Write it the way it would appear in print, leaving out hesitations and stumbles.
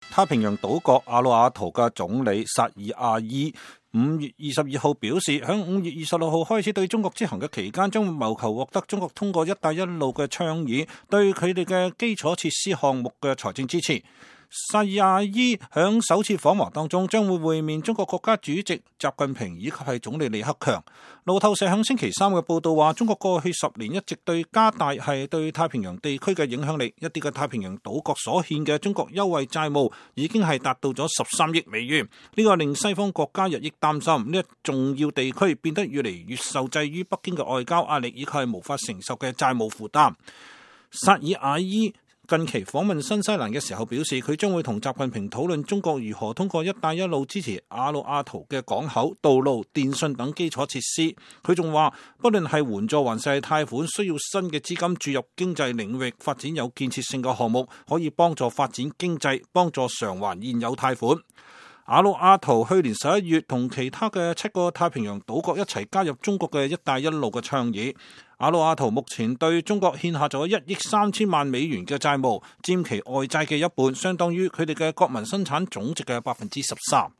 太平洋島國瓦努阿圖嘅總理薩爾阿伊5月22號表示，響5月26號開始對中國之行嘅期間，將會謀求獲得中國通過一帶一路嘅倡議對佢哋嘅基礎設施項目嘅財政支持。薩爾阿伊響首次訪華當中將會會面中國國家主席習近平以及係總理李克強。路透社響星期三嘅報道話，中國過去10年一直對加大係對太平洋地區嘅影響力，一啲嘅太平洋島國所欠嘅中國優惠債務已經係達到咗13億美元。呢個令西方國家日益擔心，呢一重要地區變得越嚟越受制於北京嘅外交壓力，以及係無法承受嘅債務負擔。薩爾阿伊近期訪問新西蘭嘅時候表示，佢將會同習近平討論中國如何通過一帶一路支持瓦努阿圖嘅港口、道路、電信等基礎設施。佢仲話，不論係援助還是貸款，需要新嘅資金注入經濟領域，發展有建設性嘅項目，可以幫助發展經濟，幫助償還現有貸款。瓦努阿圖去年11月同其他嘅7個太平洋島國一齊加入中國嘅一帶一路嘅倡議。瓦努阿圖目前對中國欠下咗1億3千萬美元嘅債務，佔其外債嘅一半，相當於佢哋嘅國民生產總值嘅13%。